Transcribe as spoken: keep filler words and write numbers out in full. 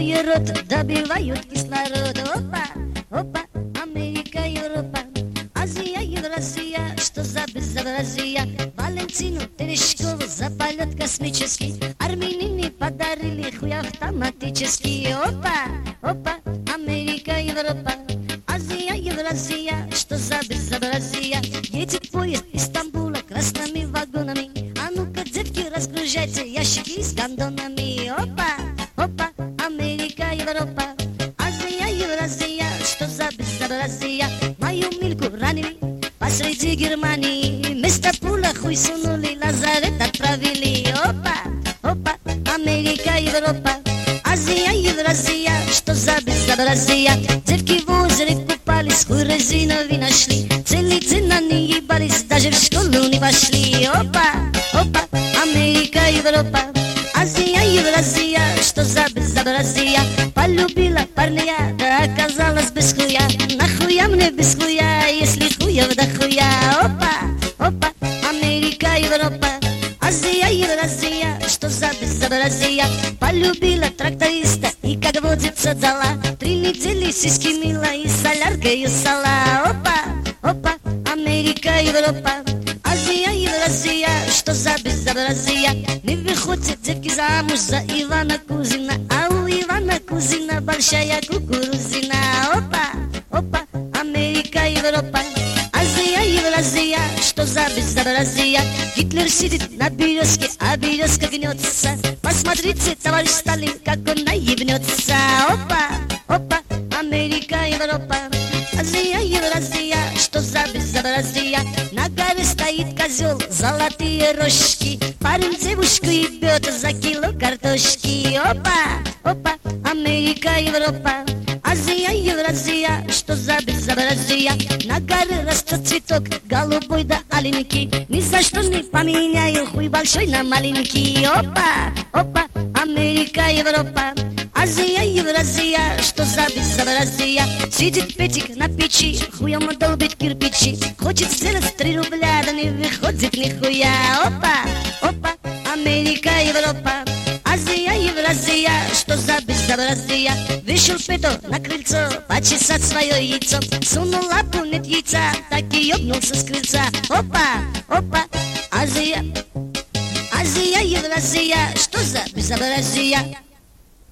Закрывая рот, добивают кислород. Опа, опа, Америка, Европа, Азия, Евразия, что за безобразие. Валентину Терешкову за полет космический армянины подарили хуй автоматический. Опа, опа, Америка, Европа, Азия, Евразия, что за безобразие. Едет поезд из Стамбула красными вагонами. А ну-ка, детки, разгружайте ящики с гондонами. Опа, опа, Америка, Европа, Азия, Евразия, что за безобразие. Мою Мильку ранили посреди Германии. Вместо пула хуй сунули, лазарет отправили. Опа, опа, Америка, Европа, Азия, Евразия, что за безобразие. Девки в озере купались, хуй резиновый нашли. Целый день они ебались, даже в школу не пошли. Опа, опа, Америка, Европа, Азия, Евразия, что за безобразие. Полюбила парня, да оказалась без хуя. Нахуя мне без хуя, если хуев да хуя. Опа, опа, Америка, Европа, Азия, Евразия, что за безобразие. Полюбила тракториста и, как водится, дала. Три недели сиськи мила и соляркой сала. Опа, опа, Америка, Европа, Азия, Евразия, что за безобразие. Не выходят девки замуж за Ивана Кузина, а у Ивана Кузина большая кукурузина. Опа, опа, Америка, Европа, Азия, Евразия, что за безобразие. Гитлер сидит на березке, а березка гнется. Посмотрите, товарищ Сталин, как он наебнется. Опа, опа, Америка, Европа, Азия, Евразия, что за безобразие. На горе стоит козел, золотые рожки. Парень девушку ебет за кило картошки. Опа, опа, Америка, Европа, Азия, Евразия, что за безобразие. На горе растет цветок, голубой да аленький. Ни за что не поменяю хуй большой на маленький. Опа, опа, Америка, Европа, Азия, Евразия, что за безобразие. Сидит Петик на печи, хуем долбит кирпичи. Хочет сделать три рубля, да не выходит нихуя. Опа, опа, Америка, Европа, Азия, Евразия, что за безобразие. Вышел Петр на крыльцо почесать свое яйцо. Сунул лапу, нет яйца, так и ёбнулся с крыльца. Опа, опа, Азия, Азия, Евразия, что за безобразие.